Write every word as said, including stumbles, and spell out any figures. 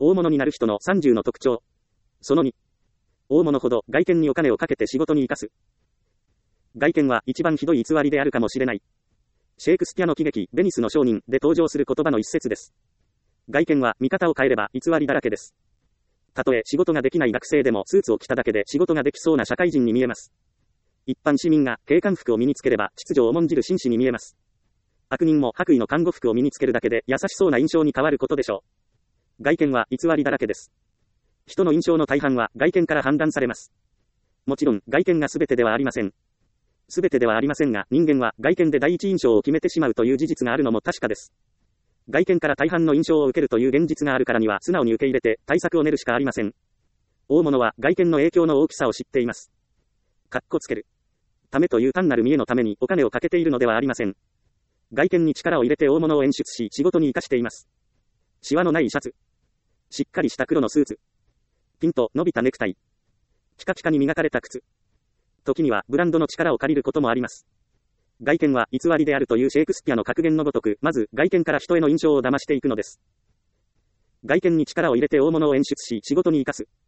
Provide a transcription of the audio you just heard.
大物になる人のさんじゅうの特徴。そのに。大物ほど外見にお金をかけて仕事に生かす。外見は一番ひどい偽りであるかもしれない。シェイクスピアの喜劇、ベニスの商人で登場する言葉の一節です。外見は見方を変えれば偽りだらけです。たとえ仕事ができない学生でもスーツを着ただけで仕事ができそうな社会人に見えます。一般市民が警官服を身につければ秩序を重んじる紳士に見えます。悪人も白衣の看護服を身につけるだけで優しそうな印象に変わることでしょう。外見は偽りだらけです。人の印象の大半は外見から判断されます。もちろん外見が全てではありません。全てではありませんが、人間は外見で第一印象を決めてしまうという事実があるのも確かです。外見から大半の印象を受けるという現実があるからには素直に受け入れて対策を練るしかありません。大物は外見の影響の大きさを知っています。かっこつけるためという単なる見栄のためにお金をかけているのではありません。外見に力を入れて大物を演出し仕事に生かしています。シワのないシャツ。しっかりした黒のスーツ。ピンと伸びたネクタイ。ピカピカに磨かれた靴。時にはブランドの力を借りることもあります。外見は偽りであるというシェイクスピアの格言のごとく、まず外見から人への印象を騙していくのです。外見に力を入れて大物を演出し仕事に生かす。